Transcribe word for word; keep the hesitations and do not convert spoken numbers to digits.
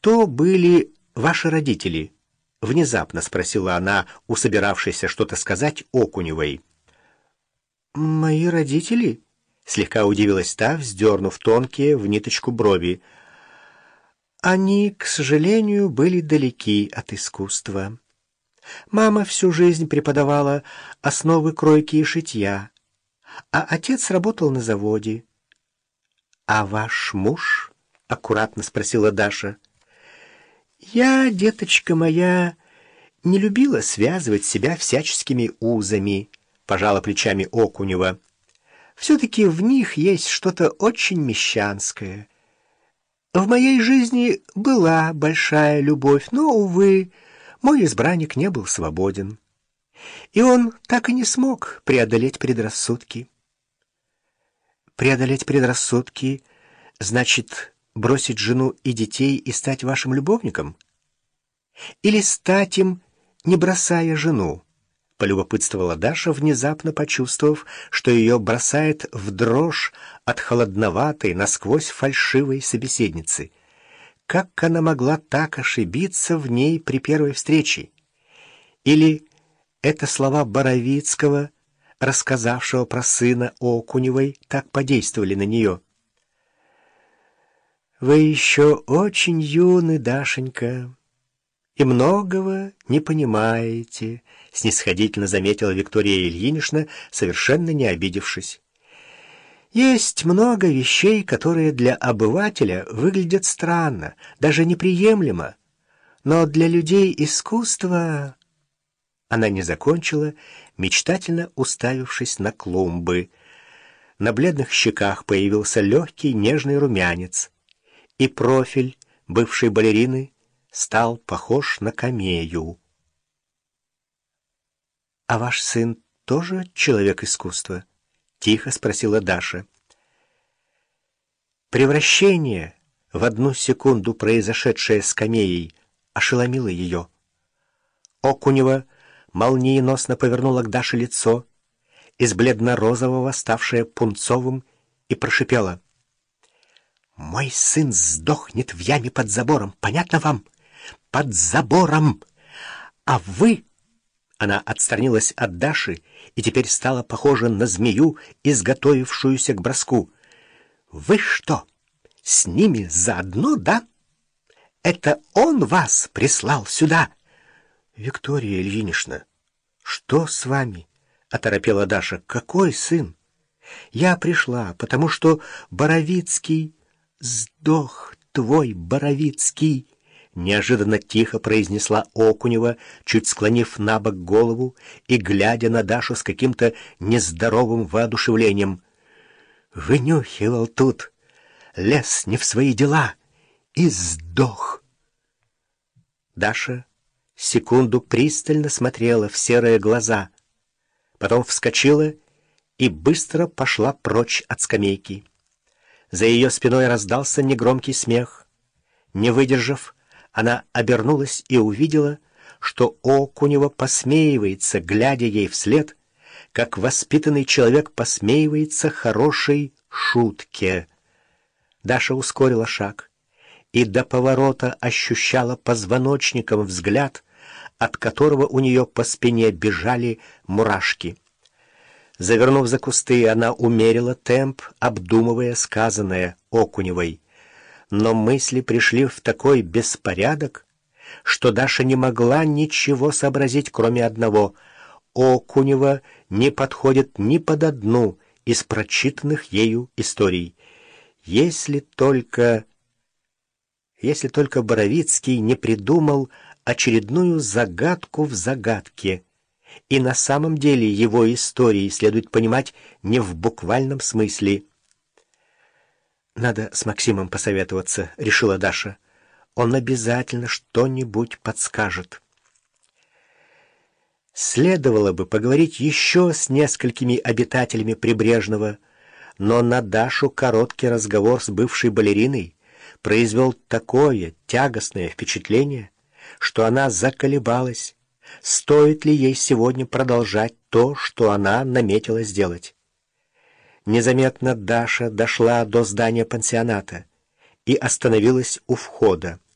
«Кто были ваши родители?» — внезапно спросила она у собиравшейся что-то сказать Окуневой. «Мои родители?» — слегка удивилась та, вздернув тонкие в ниточку брови. «Они, к сожалению, были далеки от искусства. Мама всю жизнь преподавала основы кройки и шитья, а отец работал на заводе». «А ваш муж?» — аккуратно спросила Даша. «Я, деточка моя, не любила связывать себя всяческими узами», — пожала плечами Окунева. «Все-таки в них есть что-то очень мещанское. В моей жизни была большая любовь, но, увы, мой избранник не был свободен. И он так и не смог преодолеть предрассудки». «Преодолеть предрассудки значит бросить жену и детей и стать вашим любовником? Или стать им, не бросая жену?» — полюбопытствовала Даша, внезапно почувствовав, что ее бросает в дрожь от холодноватой, насквозь фальшивой собеседницы. Как она могла так ошибиться в ней при первой встрече? Или это слова Боровицкого, рассказавшего про сына Окуневой, так подействовали на нее? «Вы еще очень юны, Дашенька, и многого не понимаете», — снисходительно заметила Виктория Ильинична, совершенно не обидевшись. «Есть много вещей, которые для обывателя выглядят странно, даже неприемлемо, но для людей искусства...» Она не закончила, мечтательно уставившись на клумбы. На бледных щеках появился легкий нежный румянец, и профиль бывшей балерины стал похож на камею. «А ваш сын тоже человек искусства?» — тихо спросила Даша. Превращение, в одну секунду произошедшее с камеей, ошеломило ее. Окунева молниеносно повернула к Даше лицо, из бледно-розового ставшее пунцовым, и прошипела: «Мой сын сдохнет в яме под забором, понятно вам? Под забором! А вы...» Она отстранилась от Даши и теперь стала похожа на змею, изготовившуюся к броску. «Вы что, с ними заодно, да? Это он вас прислал сюда?» «Виктория Ильинична, что с вами?» — оторопела Даша. «Какой сын? Я пришла, потому что Боровицкий... сдох твой Боровицкий!» Неожиданно тихо произнесла Окунева, чуть склонив на бок голову и глядя на Дашу с каким-то нездоровым воодушевлением. «Вынюхивал тут, лез не в свои дела и сдох!» Даша секунду пристально смотрела в серые глаза, потом вскочила и быстро пошла прочь от скамейки. За ее спиной раздался негромкий смех. Не выдержав, она обернулась и увидела, что Окунева посмеивается, глядя ей вслед, как воспитанный человек посмеивается хорошей шутке. Даша ускорила шаг и до поворота ощущала позвоночником взгляд, от которого у нее по спине бежали мурашки. Завернув за кусты, она умерила темп, обдумывая сказанное Окуневой. Но мысли пришли в такой беспорядок, что Даша не могла ничего сообразить, кроме одного: Окунева не подходит ни под одну из прочитанных ею историй. Если только... Если только Боровицкий не придумал очередную загадку в загадке, и на самом деле его истории следует понимать не в буквальном смысле. «Надо с Максимом посоветоваться», — решила Даша. «Он обязательно что-нибудь подскажет». Следовало бы поговорить еще с несколькими обитателями Прибрежного, но на Дашу короткий разговор с бывшей балериной произвел такое тягостное впечатление, что она заколебалась, стоит ли ей сегодня продолжать то, что она наметила сделать. Незаметно Даша дошла до здания пансионата и остановилась у входа.